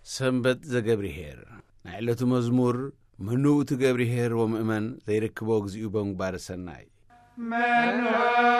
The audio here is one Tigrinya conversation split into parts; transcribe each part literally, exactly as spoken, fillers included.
ሰንበት ዘገብርሄር ናይለቱ መዝሙር منو تجبريهر ومؤمن زي ركبوك زيوبون بارسناي منو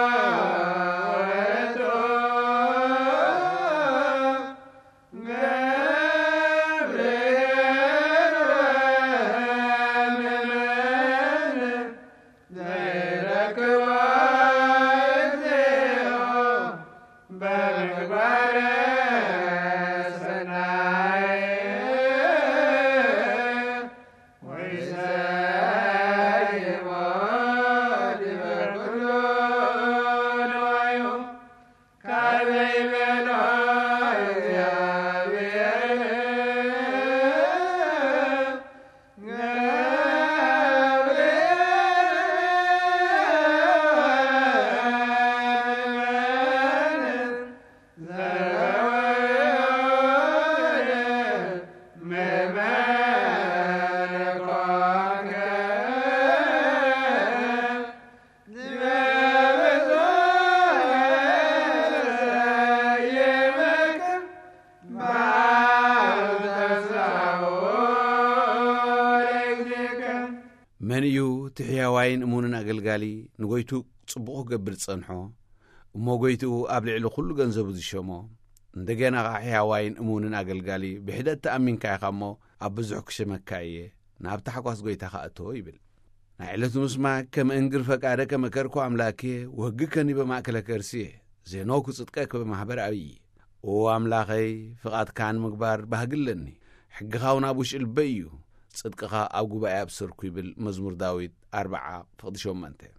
منيو تحياوين امونن اغلغالي نغويتو صبوخ قبل صنحو موغويتو ابلعلو كل ገንዘቡ ዝሸሞ እንደገና حياوين امونن اغلغالي بحدت تامين كايخمو ابزح كشمكايه ناب تحقوس غويتا خاطو يبل نعلتو مسما كم انغر فقاده كمكركو املاكي وغكني بماكل كرسي زينوكو صدقك بمحبر ابي او املاخي فقات كان مغبار باغلني حقخاونا بوش البيو صدقها أو جباء أبصركوا بالمزمور داوود أربعة فقدشون منته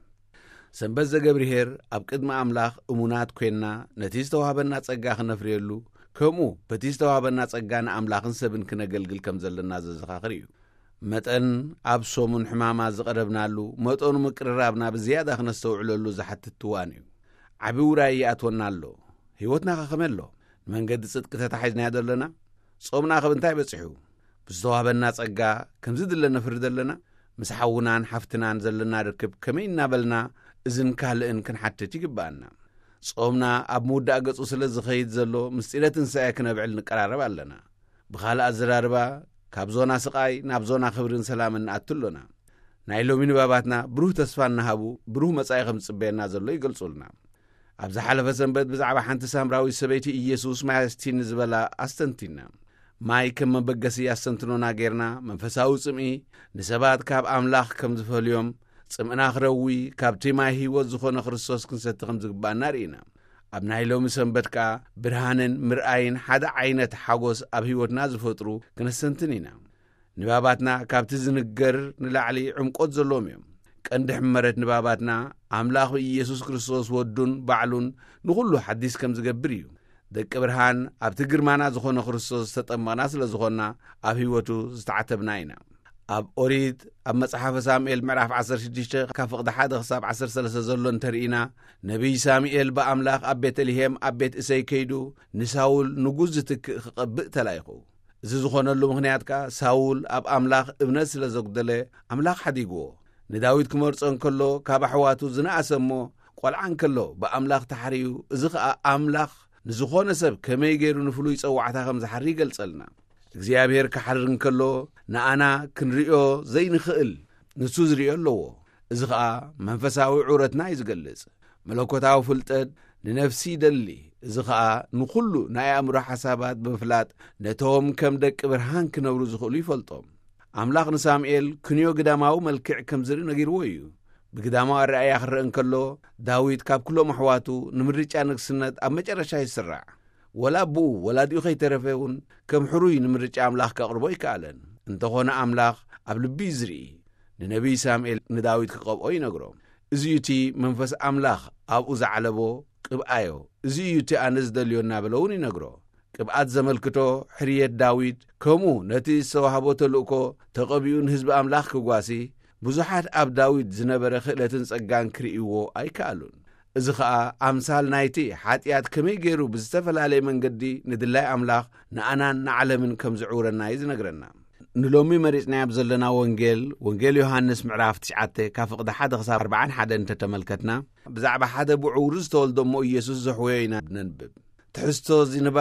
سنبز جبريهر أبقد ما أملاخ أمونات كوينا نتيستوها بالناس أجاخ نفريلو كمو بتيستوها بالناس أجانا أملاخن سبن كنا جلجل كم زل الناس الزخاريو متأن أبصو من حمامة زقربنا له متأن مكررابنا بزيادة خنا استوعلو له زحت التوانيو عبيوراي أتونا له هيوتنا خملو من قد صدق تتحيزنا هذا لنا صومنا خبنتاي بصحو بزوابنا صقا كم زد لنا فرد لنا مسحونان حفتنان زلنا ركب كمين نابلنا اذن كالئن كن حتى تيقبانا صومنا اب مودا قصو سلز خيد زلو مستيلتن سايكنا بعل نقرارب لنا بخال ازراربا كابزونا سقاي نابزونا خبرن سلامن اتلونا نايلو من باباتنا بروح تسفان هابو بروح مصاي خمس صبينا زلو يقلصولنا ابز حلف سنبت بزعبا حنت سامراوي سبيتي يسوس ما يستين زبلا استنتينا ماي كم بقسي أسنتنونا غيرنا منفساو سمئي نسبات كاب أملاخ كم زفاليوم سمئنا خروي كاب تيماهي وزخونا خرصوص كنسات خمزق بانارينا أبناي لو مسنبتكا برهانن مرآين حدا عينة حاقوس أبهيوتنا زفوترو كنسنتنينا نباباتنا كاب تزنقر نلعلي عمقود زلوميوم كاندح مرت نباباتنا أملاخ يسوس كريستوس ودون بعلون نقولو حديث كم زقبريو دك برهان اب تجرمانا زخونا خريستوس تطمانا سلا زخونا اب هيوتو استعتبناينا اب اوريد اب مصحف ساموئيل معرف عشرة شديشة كفقد حد حساب عشرة ثلاثة زلون ترينا نبي ساموئيل باملاخ اب بيت الهيم اب بيت اسي كيدو نساول نغزتك قبق تلايخو زخونا لو مغنياتكا ساول اب املاخ ابن سلا زغدله املاخ حديغو نداويد كمرصن كلو كابحواتو زنا اسمو قلعان كلو باملاخ تحريو ازخ املاخ نزخون سب كما يجيرو نفلو يصوعتا خمز حري قلصلنا እግዚአብሔር ከሐርን ከሎ ናአና ክንሪኦ ዘይንኽእል ንሱ ዝሪኦ ኣለዎ እዚ ኸኣ መንፈሳዊ ዑረትና ይዝገልጽ መለኮታዊ ፍልጠት ንነፍሲ ደሊ እዚ ኸኣ ንኹሉ ናይ ኣእምሮ ሓሳባት ብምፍላጥ ነቶም ከም ደቂ ብርሃን ክነብሩ ዝኽእሉ ይፈልጦም ኣምላኽ ንሳሙኤል ክንዮ ግዳማዊ መልክዕ ከም ዝርኢ ነጊርዎ እዩ بقدامه الرأي آخر انكلو داويد كاب كلو محواتو نمرجع نقصنات أما جرشا يسرع ولا بو ولا ديو خي ترفيون كم حروي نمرجع أملاخ كأقربوي كالن انتخونا أملاخ قبل بيزري لنبي سامئيل نداويد كقب أي نقرو زيوتي منفس أملاخ أبو زعلبو كب آيو زيوتي أنز دليون نابلوني نقرو كب آد زملكتو حرية داويد كمو نتي سوحبو تلوكو تقبيون حزب أملاخ كقواسي ብዙሓት ኣብ ዳዊት ዝነበረ ክእለትን ጸጋን ክርእይዎ ኣይከኣሉን እዚ ኸኣ ኣምሳል ናይቲ ሓጢኣት ከመይ ገይሩ ብዝተፈላለየ መንገዲ ንድላይ ኣምላኽ ንኣናን ንዓለምን ከም ዝዕውረና እዩ ዝነግረና ንሎሚ መሪፅናዮ ዘለና ወንጌል ወንጌል ዮሐንስ ምዕራፍ ትሽዓተ ካብ ፍቕዲ ሓደ ክሳብ ኣርባዓ ሓደ እንተተመልከትና ብዛዕባ ሓደ ብዕውሩ ዝተወልዶ እሞ ኢየሱስ ዘሕወዮ ኢና ነንብብ ትሕዝቶ እዚ ንባብ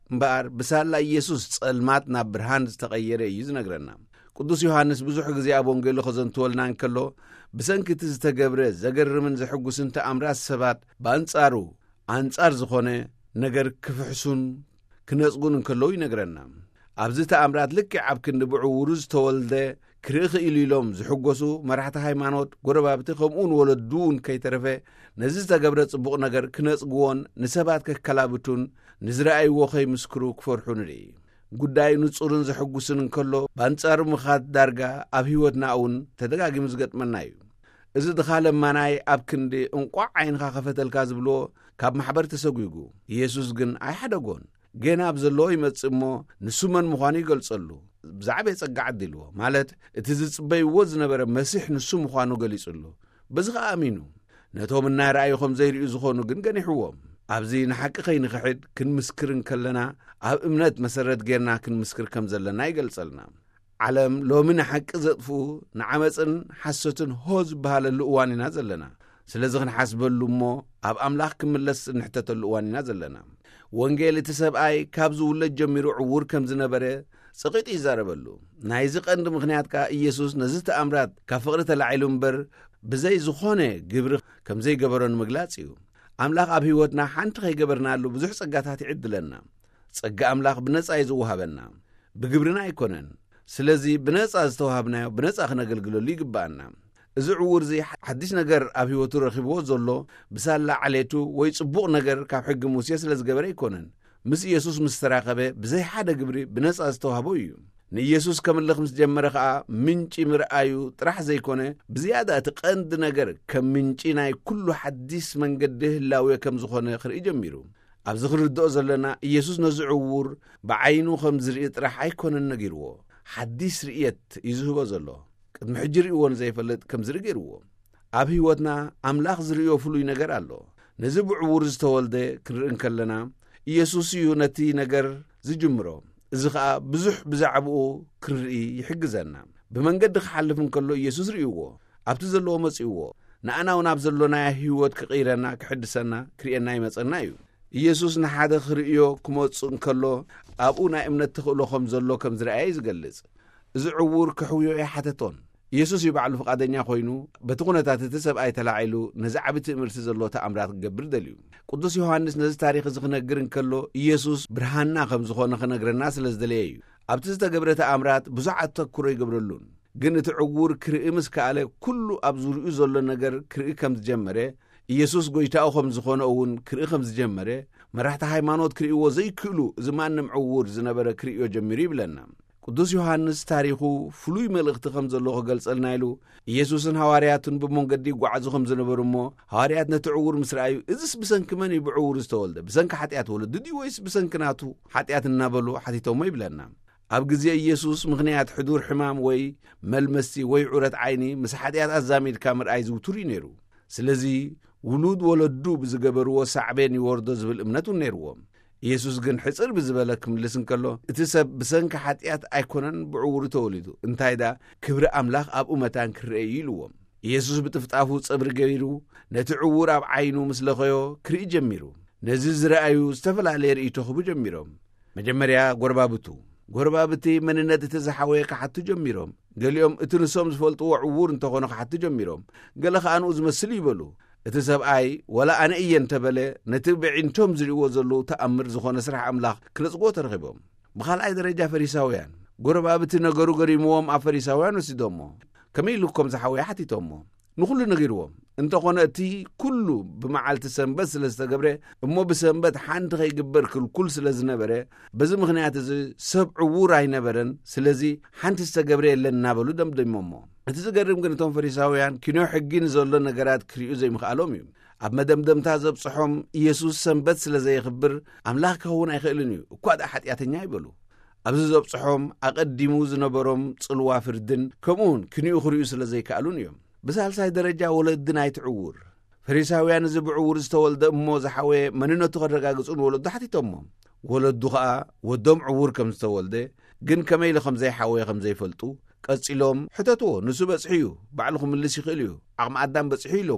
እምበኣር ብሳላ ኢየሱስ ጸልማት ናብ ብርሃን ዝተቐየረ እዩ ዝነግረና። ቅዱስ ዮሐንስ ብዙሕ ግዜ ኣብ ወንጌሉ ኸዘንትወልና እንከሎ ብሰንኪቲ ዝተገብረ ዘገርምን ዘሕጉስን ተኣምራት ሰባት በአንጻሩ አንጻር ዝኾነ ነገር ክፍሕሱን ክነጽጉን እንከለዉ ይነግረና። ኣብዚ ተኣምራት ልክዕ ኣብ ክንዲ ብዕውሩ ዝተወልደ ክርኢ ኽኢሉ ኢሎም ዝሕጐሱ መራሕቲ ሃይማኖት ጐረባብቲ ከምኡውን ወለዱን ከይተረፈ ነዚ ዝተገብረ ጽቡቕ ነገር ክነጽግዎን ንሰባት ከከላብቱን ንዝረኣይዎ ኸይምስክሩ ክፈርሑ ንርኢ። ጉዳይ ንጹርን ዘሕጉስን እንከሎ በአንጻሩ ምኻት ዳርጋ ኣብ ህይወትና እውን ተደጋጊሙ ዝገጥመና እዩ። እዚ ድኻለማናይ ኣብ ክንዲ እንቋዕ ዓይንኻ ኸፈተልካ ዝብልዎ ካብ ማሕበር ተሰጒጉ። ኢየሱስ ግን ኣይሓደጎን። ገና ኣብ ዘለዎ ይመጽእ እሞ ንሱ መን ምዃኑ ይገልጸሉ ብዛዕባ የጸጋ ዓዲልዎ ማለት እቲ ዝጽበይዎ ዝነበረ መሲሕ ንሱ ምዃኑ ገሊጹሉ። በዚ ኸዓ ኣሚኑ ነቶም እናይረኣዩ ኸም ዘይርእዩ ዝኾኑ ግን ገኒሕዎም። ኣብዚ ንሓቂ ኸይንኽሕድ ክንምስክር እንከለና ኣብ እምነት መሰረት ጌርና ክንምስክር ከም ዘለና ይገልጸልና። ዓለም ሎሚ ንሓቂ ዘጥፍኡ ንዓመፅን ሓሶትን ሆ ዝበሃለሉ እዋን ኢና ዘለና። ስለዚ ክንሓስበሉ እሞ ኣብ ኣምላኽ ክምለስ ንሕተተሉ እዋን ኢና ዘለና። ወንጌል እቲ ሰብኣይ ካብ ዝውለድ ጀሚሩ ዕውር ከም ዝነበረ ጽቂጥ ይዛረበሉ። ናይዚ ቀንዲ ምኽንያት ከ ኢየሱስ ነዚ ተኣምራት ካብ ፍቕሪ ተላዒሉ እምበር ብዘይ ዝኾነ ግብሪ ከም ዘይገበሮ ንምግላጽ እዩ። ኣምላኽ ኣብ ህይወትና ሓንቲ ኸይገበርናሉ ብዙሕ ጸጋታት ይዕድለና። ጸጋ ኣምላኽ ብነጻ እዩ ዝውሃበና፣ ብግብርና ኣይኮነን። ስለዚ ብነጻ ዝተውሃብናዮ ብነጻ ክነገልግለሉ ይግባአና። እዚ ዕውር እዚ ሓድሽ ነገር ኣብ ህይወቱ ረኺብዎ ዘሎ ብሳላ ዓሌቱ ወይ ጽቡቕ ነገር ካብ ሕጊ ሙሴ ስለ ዝገበረ ኣይኮነን። ምስ ኢየሱስ ምስ ተራኸበ ብዘይ ሓደ ግብሪ ብነጻ ዝተውሃቦ እዩ። ንኢየሱስ ከምልኽ ምስ ጀመረ ከዓ ምንጪ ምርኣዩ ጥራሕ ዘይኮነ ብዝያዳ እቲ ቀንዲ ነገር ከም ምንጪ ናይ ኩሉ ሓዲስ መንገዲ ህላዌ ከም ዝኾነ ክርኢ ጀሚሩ። ኣብዚ ክንርድኦ ዘለና ኢየሱስ ነዚ ዕውር ብዓይኑ ከም ዝርኢ ጥራሕ ኣይኮነን ነጊርዎ፣ ሓዲስ ርእየት እዩ ዝህቦ ዘሎ። ቅድሚ ሕጂ ርእይዎን ዘይፈልጥ ከም ዝርኢ ገይርዎ። ኣብ ህይወትና ኣምላኽ ዝርእዮ ፍሉይ ነገር ኣሎ። ነዚ ብዕውር ዝተወልደ ክንርኢ እንከለና ኢየሱስ እዩ ነቲ ነገር ዝጅምሮ። እዚ ከዓ ብዙሕ ብዛዕብኡ ክንርኢ ይሕግዘና። ብመንገዲ ክሓልፍ እንከሎ ኢየሱስ ርእይዎ፣ ኣብቲ ዘለዎ መጺእዎ። ንኣና እውን ኣብ ዘሎና ህይወት ክቕይረና ክሕድሰና ክርእየና ይመጸና እዩ። ኢየሱስ ንሓደ ክርእዮ ክመጽእ እንከሎ ኣብኡ ናይ እምነት ተኽእሎ ከም ዘሎ ከም ዝረኣየ ይዝገልጽ። እዚ ዕውር ክሕውዮ የሓተቶን ኢየሱስ ይባዕሉ ፍቃደኛ ኮይኑ በቲ ኩነታት እቲ ሰብኣይ ተላዒሉ ነዚ ዓቢ ትእምርቲ ዘሎ ተኣምራት ክገብር ደልዩ። ቅዱስ ዮሐንስ ነዚ ታሪኽ እዚ ክነግር እንከሎ ኢየሱስ ብርሃንና ከም ዝኾነ ክነግረና ስለ ዝደለየ እዩ። ኣብቲ ዝተገብረ ተኣምራት ብዙሕ ኣተኩሮ ይገብረሉን። ግን እቲ ዕውር ክርኢ ምስ ከኣለ ኩሉ ኣብ ዙርኡ ዘሎ ነገር ክርኢ ከም ዝጀመረ፣ ኢየሱስ ጐይታኡ ከም ዝኾነ እውን ክርኢ ከም ዝጀመረ፣ መራሕቲ ሃይማኖት ክርእይዎ ዘይክእሉ እዚ ማንም ዕውር ዝነበረ ክርእዮ ጀሚሩ ይብለና። ቅዱስ ዮሐንስ ታሪኹ ፍሉይ መልእኽቲ ከም ዘለዎ ክገልጸልና ኢሉ ኢየሱስን ሃዋርያቱን ብመንገዲ ይጓዓዙ ከም ዝነበሩ እሞ ሃዋርያት ነቲ ዕውር ምስ ረኣዩ እዚስ ብሰንኪ መን እዩ ብዕውር ዝተወልደ? ብሰንኪ ሓጢኣት ወለዱ ድዩ ወይስ ብሰንኪ ናቱ ሓጢኣት እናበሉ ሓቲቶሞ ይብለና። ኣብ ግዜ ኢየሱስ ምኽንያት ሕዱር ሕማም ወይ መልመስቲ ወይ ዑረት ዓይኒ ምስ ሓጢኣት ኣዛሚድካ ምርኣይ ዝውቱር እዩ ነይሩ። ስለዚ ውሉድ ወለዱ ብዝገበርዎ ሳዕቤን ይወርዶ ዝብል እምነት እውን ነይርዎም። ኢየሱስ ግን ሕፅር ብዝበለ ክምልስ እንከሎ እቲ ሰብ ብሰንኪ ሓጢኣት ኣይኮነን ብዕውሩ ተወሊዱ፣ እንታይ ዳ ክብሪ ኣምላኽ ኣብኡ መታን ክርአ ኢልዎም። ኢየሱስ ብጥፍጣፉ ጸብሪ ገይሩ ነቲ ዕውር ኣብ ዓይኑ ምስ ለኸዮ ክርኢ ጀሚሩ። ነዚ ዝረኣዩ ዝተፈላለየ ርእይቶ ክህቡ ጀሚሮም። መጀመርያ ጐረባብቱ ጐረባብቲ መንነት እቲ ዝሓወየ ክሓቱ ጀሚሮም። ገሊኦም እቲ ንሶም ዝፈልጥዎ ዕውር እንተኾነ ክሓቱ ጀሚሮም። ገለ ከኣንኡ ዝመስል ይበሉ። እቲ ሰብኣይ ወላ ኣነ እየ እንተበለ ነቲ ብዒንቶም ዝርእዎ ዘለዉ ተኣምር ዝኾነ ስራሕ ኣምላኽ ክነጽግቦ ተረኺቦም። ብኻልኣይ ደረጃ ፈሪሳውያን ጐረባብቲ ነገሩ ገሪምዎም ኣብ ፈሪሳውያን ወሲዶሞ። ከመይ ኢሉ ከም ዝሓወየ ሓቲቶሞ ንኹሉ ነጊርዎም። እንተኾነ እቲ ኩሉ ብመዓልቲ ሰንበት ስለ ዝተገብረ እሞ ብሰንበት ሓንቲ ኸይግበር ክልኩል ስለ ዝነበረ በዚ ምኽንያት እዚ ሰብ ዕውር ኣይነበረን፣ ስለዚ ሓንቲ ዝተገብረ የለን እናበሉ ደምደሞሞ። እቲ ዝገርም ግን እቶም ፈሪሳውያን ኪኖ ሕጊ ንዘሎ ነገራት ክርእዩ ዘይምኽኣሎም እዩ። ኣብ መደምደምታ ዘብጽሖም ኢየሱስ ሰንበት ስለ ዘይኽብር ኣምላኽ ክኸውን ኣይኽእልን እዩ እኳ ዳ ሓጢኣተኛ ይበሉ። ኣብዚ ዘብጽሖም ኣቐዲሙ ዝነበሮም ጽልዋ ፍርድን ከምኡውን ክንኡ ክርእዩ ስለ ዘይከኣሉን እዮም። ብሳልሳይ ደረጃ ወለዲ ናይቲ ዕውር ፈሪሳውያን እዚ ብዕውር ዝተወልደ እሞ ዝሓወየ መንነቱ ከረጋግጹን ወለዱ ሓቲቶሞ። ወለዱ ከዓ ወዶም ዕውር ከም ዝተወልደ ግን ከመይ ኢሉ ከም ዘይሓወየ ከም ዘይፈልጡ ቀጺሎም ሕተትዎ። ንሱ በጽሒ እዩ፣ ባዕሉ ክምልስ ይኽእል እዩ፣ ዓቕሚ ኣዳም በጽሒ ኢሎሞም።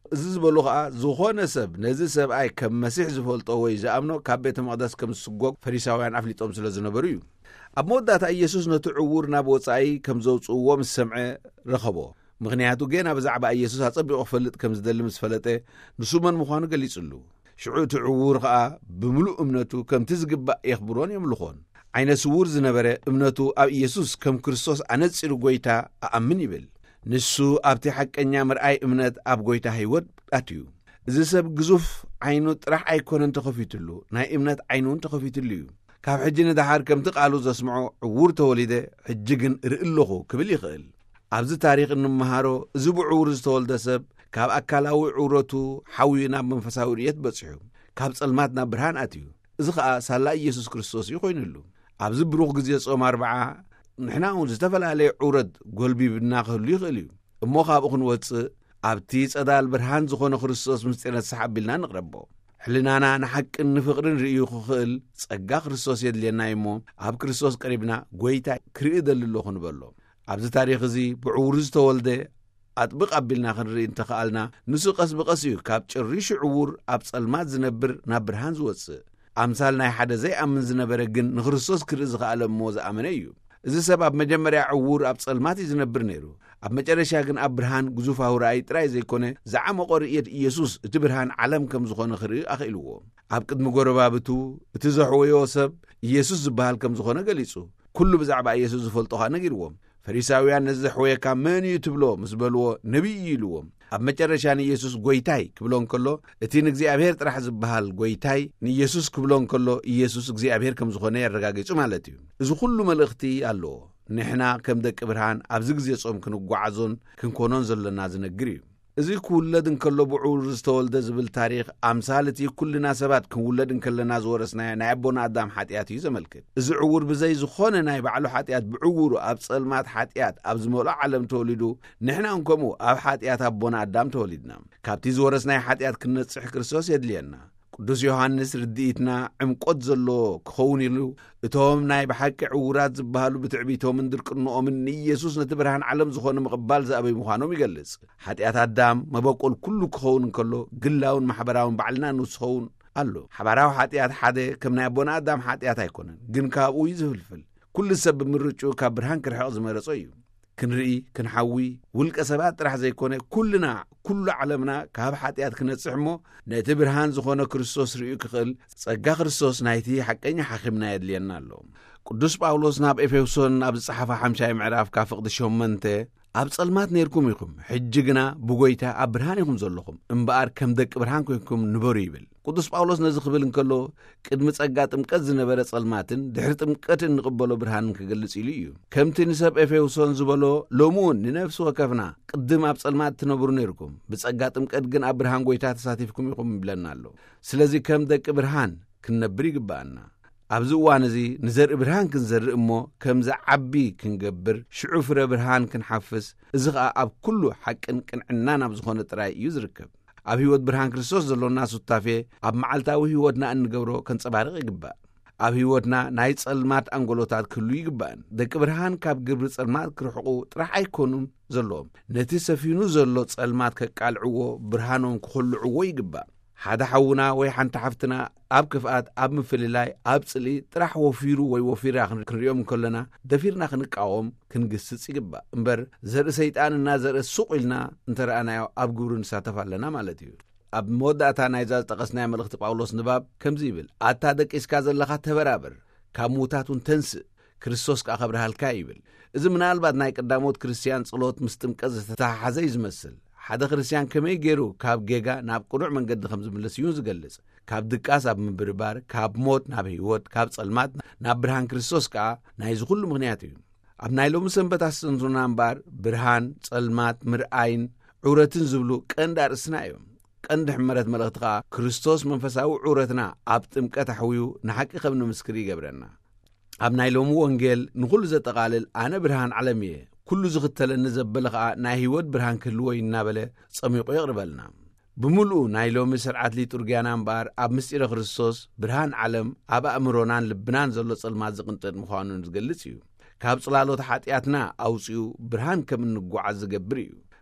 እዚ ዝበሉ ከዓ ዝኾነ ሰብ ነዚ ሰብኣይ ከም መሲሕ ዝፈልጦ ወይ ዝኣምኖ ካብ ቤተ መቕደስ ከም ዝስጎግ ፈሪሳውያን ኣፍሊጦም ስለ ዝነበሩ እዩ። ኣብ መወዳእታ ኢየሱስ ነቲ ዕውር ናብ ወጻኢ ከም ዘውፅእዎ ምስ ሰምዐ ረኸቦ። ምክንያቱ ገና ብዛዕባ ኢየሱስ ኣጸቢቑ ክፈልጥ ከም ዝደሊ ምስ ፈለጠ ንሱ መን ምዃኑ ገሊጹሉ። ሽዑ እቲ ዕውር ከዓ ብምሉእ እምነቱ ከምቲ ዝግባእ የኽብሮን የምልኾን። ዓይነ ስውር ዝነበረ እምነቱ ኣብ ኢየሱስ ከም ክርስቶስ ኣነጺሩ ጐይታ ኣኣምን ይብል። ንሱ ኣብቲ ሓቀኛ ምርኣይ እምነት ኣብ ጐይታ ህይወት ኣትዩ። እዚ ሰብ ግዙፍ ዓይኑ ጥራሕ ኣይኮነን ተኸፊትሉ፣ ናይ እምነት ዓይኑ እውን ተኸፊትሉ እዩ። ካብ ሕጂ ንዳሓር ከምቲ ቃሉ ዘስምዖ ዕውር ተወሊደ ሕጂ ግን ርኢ ኣለኹ ክብል ይኽእል። ኣብዚ ታሪኽ እንመሃሮ እዚ ብዕውር ዝተወልደ ሰብ ካብ ኣካላዊ ዕውረቱ ሓዊኡ ናብ መንፈሳዊ ርየት በፂሑ ካብ ጸልማት ናብ ብርሃን ኣትዩ። እዚ ከዓ ሳላ ኢየሱስ ክርስቶስ እዩ ኮይኑሉ። ኣብዚ ብሩኽ ግዜ ጾም ኣርብዓ ንሕና እውን ዝተፈላለየ ዕውረት ጐልቢብና ክህሉ ይኽእል እዩ እሞ ካብኡ ክንወፅእ ኣብቲ ጸዳል ብርሃን ዝኾነ ክርስቶስ ምስጢር ነስሓ ኣቢልና ንቕረቦ። ሕልናና ንሓቅን ንፍቕርን ርእዩ ክኽእል ጸጋ ክርስቶስ የድልየና እሞ ኣብ ክርስቶስ ቀሪብና ጐይታ ክርኢ ደሊ ኣለኹ ንበሎ። ኣብዚ ታሪኽ እዚ ብዕውር ዝተወልደ ኣጥብቕ ኣቢልና ክንርኢ እንተኸኣልና ንሱ ቀስ ብቐስ እዩ ካብ ጭሪሹ ዕውር ኣብ ጸልማት ዝነብር ናብ ብርሃን ዝወፅእ። ኣምሳል ናይ ሓደ ዘይኣምን ዝነበረ ግን ንክርስቶስ ክርኢ ዝኸኣለ እሞ ዝኣመነ እዩ። እዚ ሰብ ኣብ መጀመርያ ዕውር ኣብ ጸልማት እዩ ዝነብር ነይሩ። ኣብ መጨረሻ ግን ኣብ ብርሃን ግዙፋዊ ረኣይ ጥራይ ዘይኮነ ዝዓመቆ ርእየት ኢየሱስ እቲ ብርሃን ዓለም ከም ዝኾነ ክርኢ ኣኽኢልዎ። ኣብ ቅድሚ ጎረባብቱ እቲ ዘሕወዮ ሰብ ኢየሱስ ዝበሃል ከም ዝኾነ ገሊጹ። ኩሉ ብዛዕባ ኢየሱስ ዝፈልጦ ኸ ነጊርዎም። ፈሪሳውያን ነዚ ዘሕወየካ መን እዩ ትብሎ ምስ በልዎ ነቢይ እዩ ኢልዎም። ኣብ መጨረሻ ንኢየሱስ ጐይታይ ክብሎ እንከሎ እቲ ንእግዚኣብሔር ጥራሕ ዝበሃል ጐይታይ ንኢየሱስ ክብሎ እንከሎ ኢየሱስ እግዚኣብሔር ከም ዝኾነ የረጋጊጹ ማለት እዩ። እዚ ኩሉ መልእኽቲ ኣለዎ ንሕና ከም ደቂ ብርሃን ኣብዚ ግዜ ጾም ክንጓዓዞን ክንኮኖን ዘለና ዝነግር እዩ። እዚ ክውለድ እንከሎ ብዕውር ዝተወልደ ዝብል ታሪኽ ኣምሳል እቲ ኩልና ሰባት ክንውለድ እንከለና ዝወረስናዮ ናይ ኣቦና ኣዳም ሓጢኣት እዩ ዘመልክት። እዚ ዕውር ብዘይ ዝኾነ ናይ ባዕሉ ሓጢኣት ብዕውሩ ኣብ ጸልማት ሓጢኣት ኣብ ዝመልኦ ዓለም ተወሊዱ ንሕና እንከምኡ ኣብ ሓጢኣት ኣቦና ኣዳም ተወሊድና። ካብቲ ዝወረስናይ ሓጢኣት ክንነጽሕ ክርስቶስ የድልየና። ቅዱስ ዮሐንስ ርድኢትና ዕምቆት ዘለዎ ክኸውን ኢሉ እቶም ናይ ብሓቂ ዕውራት ዝበሃሉ ብትዕቢቶምን ድርቅንኦምን ንኢየሱስ ነቲ ብርሃን ዓለም ዝኾነ ምቕባል ዝኣበይ ምዃኖም ይገልጽ። ሓጢኣት ኣዳም መበቆል ኩሉ ክኸውን እንከሎ ግላውን ማሕበራውን ባዕልና ንውስኸውን ኣሎ። ሓባራዊ ሓጢኣት ሓደ ከም ናይ ኣቦና ኣዳም ሓጢኣት ኣይኮነን፣ ግን ካብኡ እዩ ዝፍልፍል። ኩሉ ሰብ ብምርጩ ካብ ብርሃን ክርሕቕ ዝመረጾ እዩ። ክንርኢ ክንሓዊ ውልቀ ሰባት ጥራሕ ዘይኮነ ኩልና ኩሉ ዓለምና ካብ ሓጢኣት ክነጽሕ እሞ ነቲ ብርሃን ዝኾነ ክርስቶስ ርእዩ ክኽእል ጸጋ ክርስቶስ ናይቲ ሓቀኛ ሓኺምና የድልየና ኣሎ። ቅዱስ ጳውሎስ ናብ ኤፌሶን ኣብ ዝጸሓፈ ሓምሻይ ምዕራፍ ካብ ፍቕዲ ሸሞንተ ኣብ ጸልማት ነርኩም ኢኹም ሕጂ ግና ብጐይታ ኣብ ብርሃን ኢኹም ዘለኹም እምበኣር ከም ደቂ ብርሃን ኮይንኩም ንበሩ ይብል። ቅዱስ ጳውሎስ ነዚ ክብል እንከሎ ቅድሚ ጸጋ ጥምቀት ዝነበረ ጸልማትን ድሕሪ ጥምቀት እንቕበሎ ብርሃንን ክገልጽ ኢሉ እዩ። ከምቲ ንሰብ ኤፌሶን ዝበሎ ሎሚ እውን ንነፍሲ ወከፍና ቅድም ኣብ ጸልማት ትነብሩ ነርኩም ብጸጋ ጥምቀት ግን ኣብ ብርሃን ጐይታ ተሳቲፍኩም ኢኹም ይብለና ኣሎ። ስለዚ ከም ደቂ ብርሃን ክንነብር ይግባአና። ኣብዚ እዋን እዚ ንዘርኢ ብርሃን ክንዘርኢ እሞ ከምዚ ዓቢ ክንገብር ሽዑ ፍረ ብርሃን ክንሓፍስ እዚ ከዓ ኣብ ኩሉ ሓቅን ቅንዕናን ኣብ ዝኾነ ጥራይ እዩ ዝርከብ። ኣብ ህይወት ብርሃን ክርስቶስ ዘሎና ሱታፌ ኣብ መዓልታዊ ህይወትና እንገብሮ ከንጸባርቕ ይግባእ። ኣብ ህይወትና ናይ ጸልማት ኣንጎሎታት ክህሉ ይግባእን። ደቂ ብርሃን ካብ ግብሪ ጸልማት ክርሕቑ ጥራሕ ኣይኮኑን ዘለዎም ነቲ ሰፊኑ ዘሎ ጸልማት ከቃልዕዎ ብርሃኖም ክኸልዕዎ ይግባእ። ሓደ ሓውና ወይ ሓንቲ ሓፍትና ኣብ ክፍኣት ኣብ ምፍልላይ ኣብ ጽልኢ ጥራሕ ወፊሩ ወይ ወፊራ ክንሪኦም እንከለና ደፊርና ክንቃወም ክንግስጽ ይግባእ እምበር ዘርኢ ሰይጣንና ዘርኢ ሱቕ ኢልና እንተረኣናዮ ኣብ ግብሩ ንሳተፍ ኣለና ማለት እዩ። ኣብ መወዳእታ ናይዛ ዝጠቐስናዮ መልእኽቲ ጳውሎስ ንባብ ከምዚ ይብል፣ ኣታ ደቂስካ ዘለኻ ተበራበር ካብ ምዉታት እውን ተንስእ ክርስቶስ ከዓ ኸብርሃልካ ይብል። እዚ ምናልባት ናይ ቀዳሞት ክርስቲያን ጸሎት ምስ ጥምቀት ዝተተሓሓዘ እዩ ዝመስል። ሓደ ክርስቲያን ከመይ ገይሩ ካብ ጌጋ ናብ ቅኑዕ መንገዲ ከም ዝምለስ እዩ ዝገልጽ። ካብ ድቃስ ኣብ ምብርባር፣ ካብ ሞት ናብ ህይወት፣ ካብ ጸልማት ናብ ብርሃን ክርስቶስ ከዓ ናይ ዝኹሉ ምኽንያት እዩ። ኣብ ናይ ሎሚ ሰንበት ኣስተንትኑና እምበር ብርሃን፣ ጸልማት፣ ምርኣይን ዕውረትን ዝብሉ ቀንዲ ኣርእስና እዮም። ቀንዲ ሕመረት መልእኽቲ ከዓ ክርስቶስ መንፈሳዊ ዕውረትና ኣብ ጥምቀት ኣሕውዩ ንሓቂ ከም ንምስክር ይገብረና። ኣብ ናይ ሎሚ ወንጌል ንኹሉ ዘጠቓልል ኣነ ብርሃን ዓለም እየ ኩሉ ዝኽተለኒ ዘበለ ከዓ ናይ ህይወት ብርሃን ክህልዎ ይናበለ ጸሚቑ የቕርበልና። ብምሉእ ናይ ሎሚ ስርዓት ሊጡርግያና እምበኣር ኣብ ምስጢረ ክርስቶስ ብርሃን ዓለም ኣብ ኣእምሮናን ልብናን ዘሎ ጸልማት ዝቕንጥጥ ምዃኑን ዝገልጽ እዩ። ካብ ጽላሎት ሓጢኣትና ኣውፂኡ ብርሃን ከም እንጓዓዝ ዝገብር እዩ።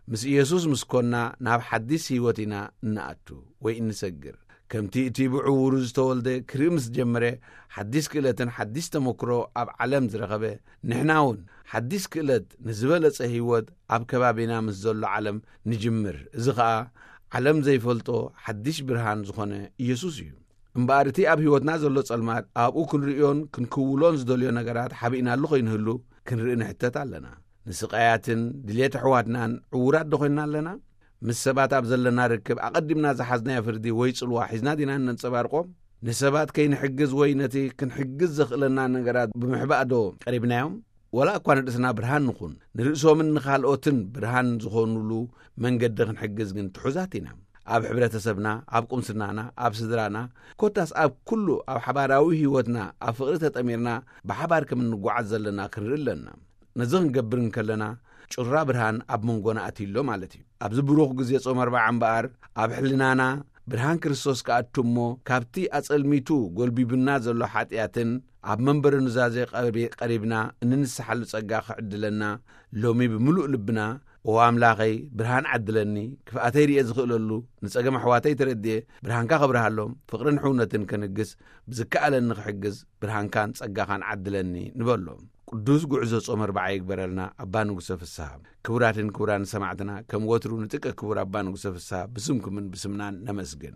ምስ ኢየሱስ ምስኮና ናብ ሓዲስ ህይወትና እናኣቱ ወይ እንሰግር ከምቲ እቲ ብዕውሩ ዝተወልደ ክርኢ ምስ ጀመረ ሓዲስ ክእለትን ሓዲስ ተመክሮ ኣብ ዓለም ዝረኸበ ንሕና እውን ሓዲስ ክእለት ንዝበለጸ ህይወት ኣብ ከባቢና ምስ ዘሎ ዓለም ንጅምር። እዚ ከዓ ዓለም ዘይፈልጦ ሓዲሽ ብርሃን ዝኾነ ኢየሱስ እዩ። እምበኣር እቲ ኣብ ህይወትና ዘሎ ጸልማት ኣብኡ ክንርእዮን ክንክውሎን ዝደልዮ ነገራት ሓቢእናሉ ኮይንህሉ ክንርኢ ንሕተት ኣለና። ንስቃያትን ድሌት ኣሕዋትናን ዕውራት ደኾይና ኣለና። ምስ ሰባት ኣብ ዘለና ርክብ ኣቐዲምና ዝሓዝናዮ ፍርዲ ወይ ጽልዋ ሒዝና ዲና ነንጸባርቆ ንሰባት ከይንሕግዝ ወይ ነቲ ክንሕግዝ ዘኽእለና ነገራት ብምሕባእ ዶ ቀሪብናዮም? ወላ እኳ ንርእስና ብርሃን ንኹን ንርእሶምን ንኻልኦትን ብርሃን ዝኾኑሉ መንገዲ ክንሕግዝ ግን ትሑዛት ኢና። ኣብ ሕብረተሰብና፣ ኣብ ቁምስናና፣ ኣብ ስድራና ኮታስ ኣብ ኩሉ ኣብ ሓባራዊ ህይወትና ኣብ ፍቕሪ ተጠሚርና ብሓባር ከም እንጓዓዝ ዘለና ክንርኢ ኣለና። ነዚ ክንገብር ከለና ጩራ ብርሃን ኣብ መንጎና ኣትይሎ ማለት እዩ። ኣብዚ ብሩኽ ግዜ ጾም ኣርባዓ እምበኣር ኣብ ሕልናና ብርሃን ክርስቶስ ከኣቱ እሞ ካብቲ ኣጸልሚቱ ጐልቢብና ዘሎ ሓጢኣትን ኣብ መንበሪ ኑዛዜ ቀሪብና እንንስሓሉ ጸጋ ክዕድለና ሎሚ ብምሉእ ልብና ኦ ኣምላኸይ ብርሃን ዓድለኒ ክፍኣተይ ርየ ዝኽእለሉ ንጸገም ኣሕዋተይ ተረድየ ብርሃንካ ኸብርሃሎም ፍቕርን ሕውነትን ከንግስ ብዝከኣለኒ ክሕግዝ ብርሃንካን ጸጋኻን ዓድለኒ ንበሎም። ቅዱስ ጉዕዞ ጾም ኣርባዓ ይግበረልና። ኣባ ንጉሰ ፍስሓ ክቡራትን ክቡራን ሰማዕትና ከም ወትሩ ንጥቀ ክቡር ኣባ ንጉሰ ፍስሓ ብስምኩምን ብስምናን ነመስግን።